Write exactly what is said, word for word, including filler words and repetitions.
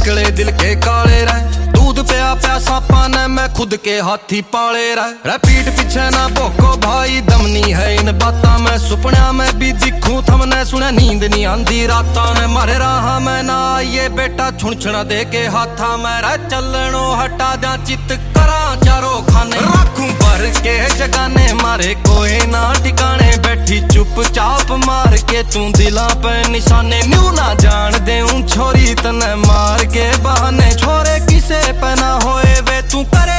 निकले दिल के काले रह दूध पिया पिया सांपा ने मैं खुद के हाथी पाले रह रह पीठ पीछे ना भोको भाई दम नहीं है इन बाता में सुपना में भी दिखूं थमने सुने नींद नहीं आंदी राता में मारे राह में ना आइए बेटा छुणछुणा दे के हाथा में रह चलनो हटा जा चित करा चारों खाने रखूं भर के जगाने मारे कोई ना ठिकाने बैठी चुपचाप मार के तू दिला पे निशाने न्यू ना जान देऊं छोरी तने मार के बहाने छोरे किसे पे ना होए वे तू करे